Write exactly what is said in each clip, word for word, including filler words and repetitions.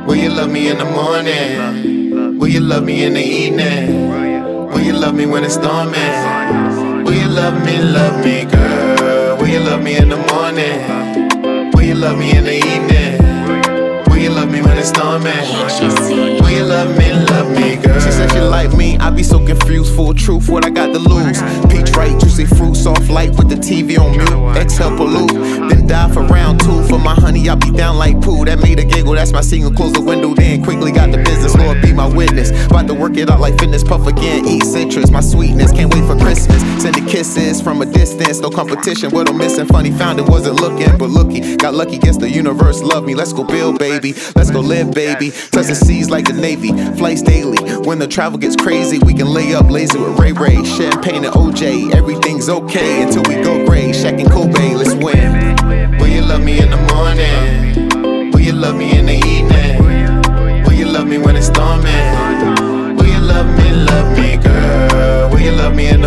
Will you love me in the morning? Will you love me in the evening? Will you love me when it's storming? Will you love me, love me, girl? Will you love me in the morning? Will you love me in the evening? Will you love me when it's storming? Will you love me, love me, girl? She said she like me, I be so confused. Full truth, what I got to lose? Peach right, juicy fruit, soft light with the T V on mute. Exhale pollute, then die for round two. For my honey, I be down like poo. That made a giggle, that's my signal. Close the window, then quickly got the business. Lord be my witness. About to work it out like fitness. Puff again, eat citrus. My sweetness, can't wait for Christmas. Sending kisses from a distance, no competition. What I'm missing, funny found it, wasn't looking, but looky. Got lucky, guess the universe loved me. Let's go build, baby. Let's go live, baby. Touch the seas like the Navy. Flights daily. When the travel gets crazy, we can lay up lazy with Ray Ray. Champagne and O J. Everything's okay until we go gray. Shaq and Kobe, let's win. Will you love me in the morning? Will you love me in the evening? Will you love me when it's storming? Will you love me, love me, girl? Will you love me in the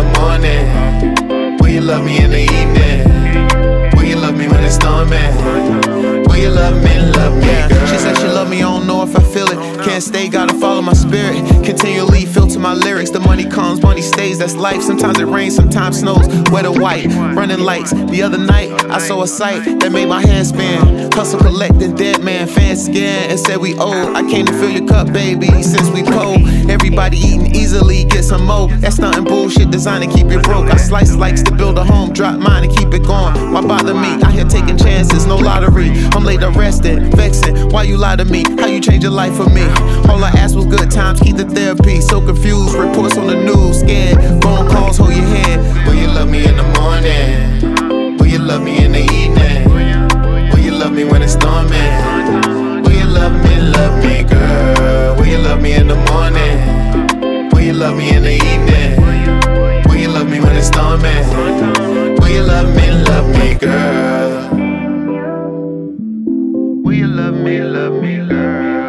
morning? Will you love me in the evening? Will you love me when it's storming? Will you love me, love me, girl? She said she love me, I don't know if I feel it. Can't stay, gotta follow my spirit. Continually filter my lyrics. The money comes, money stays, that's life. Sometimes it rains, sometimes snows. Wet or white, running lights. The other night, I saw a sight that made my head spin. Hustle collecting, dead man, fan scan. And said we owe. I came to fill your cup, baby, since we pull. Everybody eating easily, get some more. That's nothing bullshit, design to keep it broke. I slice likes to build a home, drop mine and keep it going. Why bother me? Out here taking chances, no lottery. I'm late arrested, vexing. Why you lie to me? How you change your life for me? All I asked was good times, keep the therapy. So confused, reports on the news, scared. Phone calls, hold your hand. Will you love me in the morning? Will you love me in the evening? Will you love me when it's storming? Will you love me, love me, girl? Will you love me in the morning? Will you love me in the evening? Will you love me when it's storming? Will you love me, love me, girl? Will you love me, love me, girl?